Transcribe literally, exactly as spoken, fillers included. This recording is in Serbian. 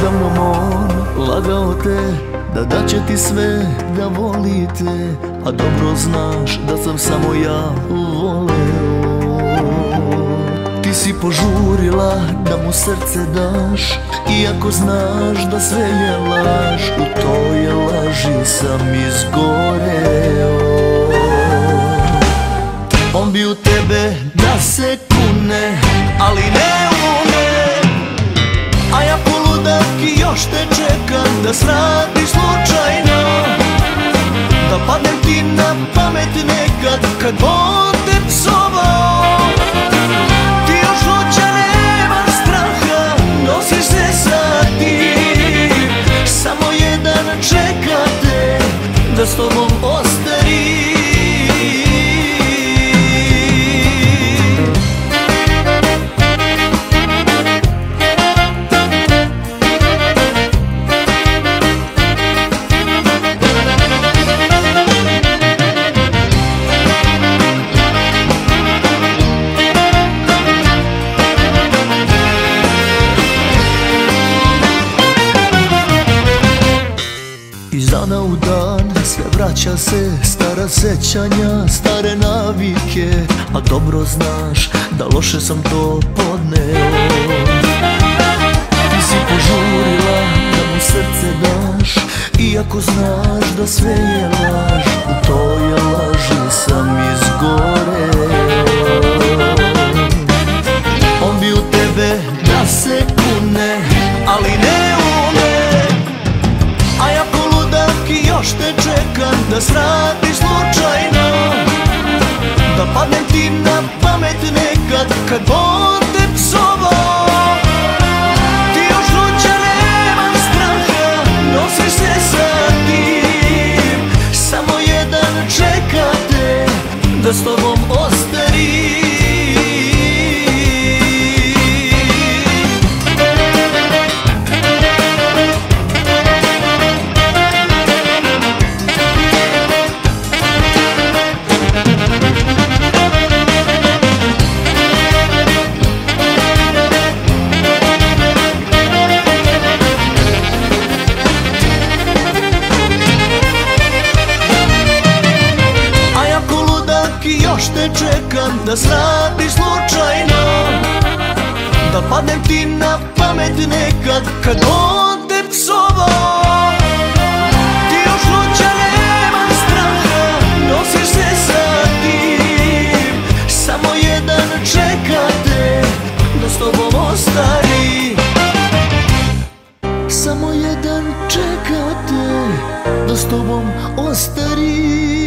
sa mnom on lagao te, da daće ti sve da volite, a dobro znaš da sam samo ja voleo. Ti si požurila da mu srce daš, iako znaš da sve je laž, u toj laži sam izgoreo. On bi u tebe da se kune, ali ne ume, a ja poludak i još te čekam da svrati slučajno, da padnem ti na pamet nekad kad on te psovao. Ti još luđa nema straha, nosiš se sa tim, samo jedan čeka te da s tobom ostari. Iz dana u dan sve vraća se, stara sećanja, stare navike, a dobro znaš da loše sam to podneo. Ti si požurila da mu srce daš, iako znaš da sve je laž, u toj laži sam izgoreo. On bi u tebe da se kune, ali ne ume, a ja poludak i još te čekam da svrati slučajno, da padnem ti na pamet nekad kad on te psovao. Ti još luđa nema straha, nosiš se sa tim, samo jedan čeka te da s tobom ostari. Još te čekam da svrati slučajno, da padnem ti na pamet nekad kad on te psovao. Ti još luđa nema straha, nosiš se sa tim, samo jedan čeka te da s tobom ostari. Samo jedan čeka te da s tobom ostari.